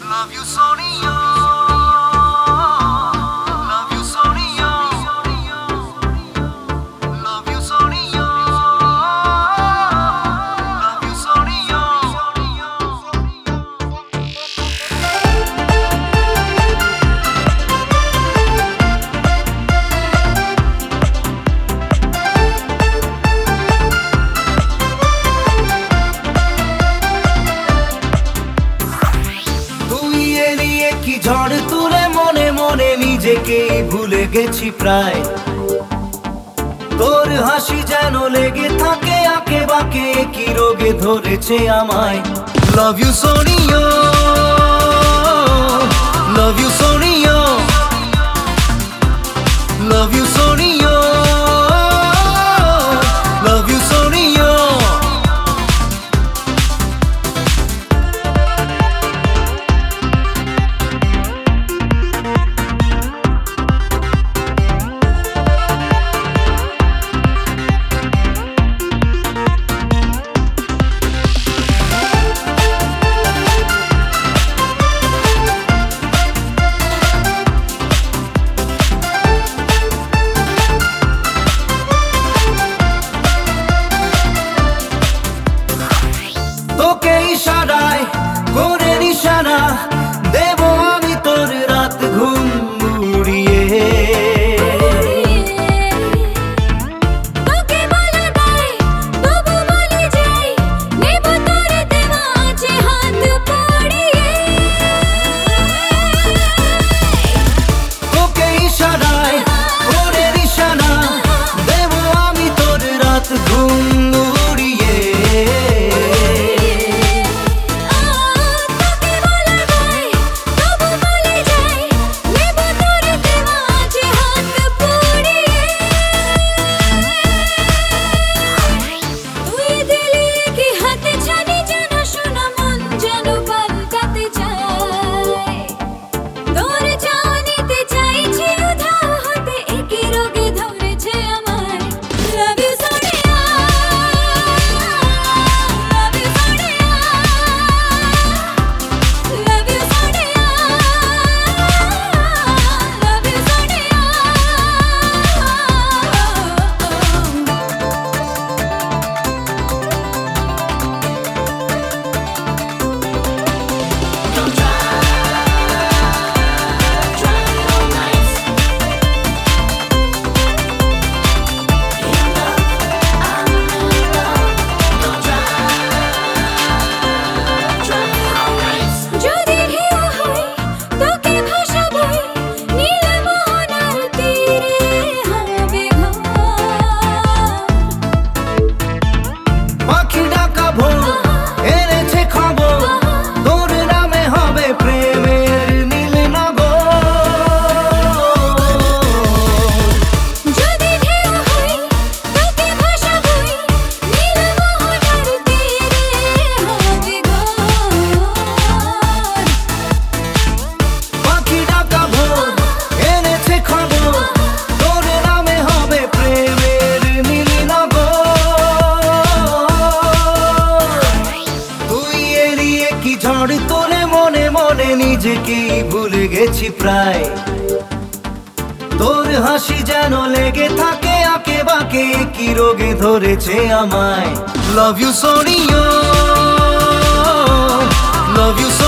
Love you, Sonia. Love you, Sonia. Love you, Sonia. Love you, Sonia. কি ঝড় তুলে মনে মনে নিজেকে ভুলে গেছি প্রায়। তোর হাসি যেন লেগে থাকে আঁকে বাঁকে, কি রোগে ধরেছে আমায়। Love you Sonia, love you Sonia, love you Sonia, love you Sonia. তোকে ইশারায় করে নিশানা দেব আমি তোর রাত ঘুম উড়িয়ে। তোকে বলা নাই তবু বলে যাই, নেব তোর দেওয়া আছে হাত পড়িয়ে। তোকে ইশারায় করে নিশানা দেব আমি তোর রাত ঘুম উড়িয়ে। ঝড় তোলে মনে মনে নিজেকে ভুলে গেছি প্রায়। তোর হাসি যেন লেগে থাকে আঁকে বাঁকে, কি রোগে ধরেছে আমায়। Love you Sonia, love you Sonia.